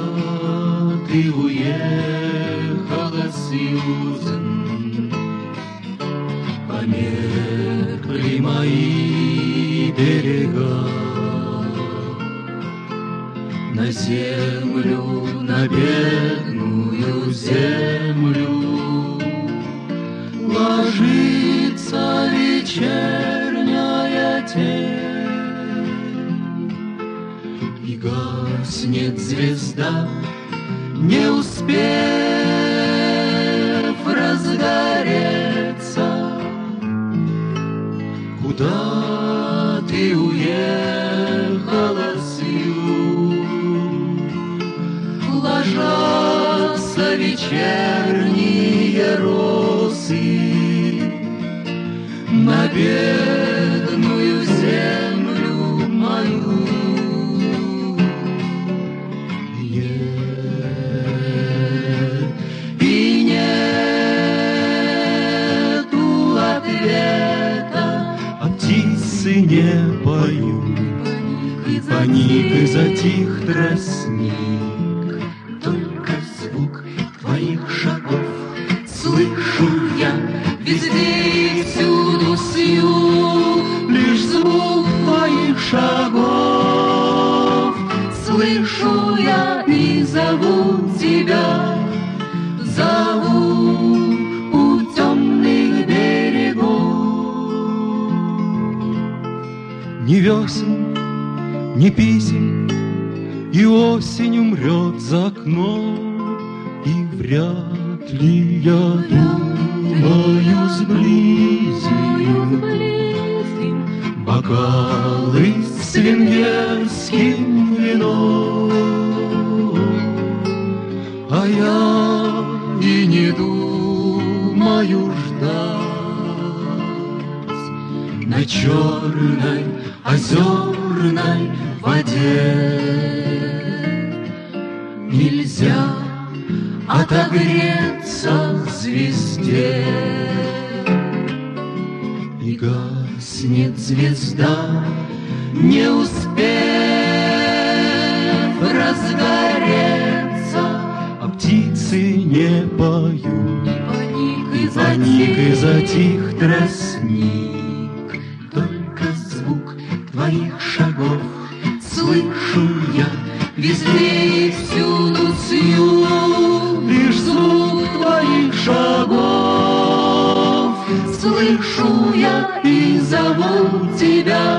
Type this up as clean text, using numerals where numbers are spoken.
ты уехала, Сьюзен, померкли мои берега. На землю, на бедную землю ложится вечерняя тень, и гаснет звезда, не успев разгореться. Куда ты уехала, Сью? Ложатся вечерние росы на бедную землю мою. И нету ответа, а птицы не поют, и паник, и затих тростник. Только звук твоих шагов слышу я везде и всюду, Сью. Лишь звук твоих шагов слышу я и зову тебя, зову у темных берегов. Ни весен, ни писем, и осень умрет за окном, и вряд ли, я думаю, сблизим бокалы с венгерским вином. А я и не думаю ждать на черной озерной воде. Нельзя отогреться звезде, и гаснет звезда, не успев разгореться, а птицы не поют, и паник, и затих тростник. Только звук твоих шагов слышу я везде и всюду, Сью. Лишь звук твоих шагов слышу я и зову тебя,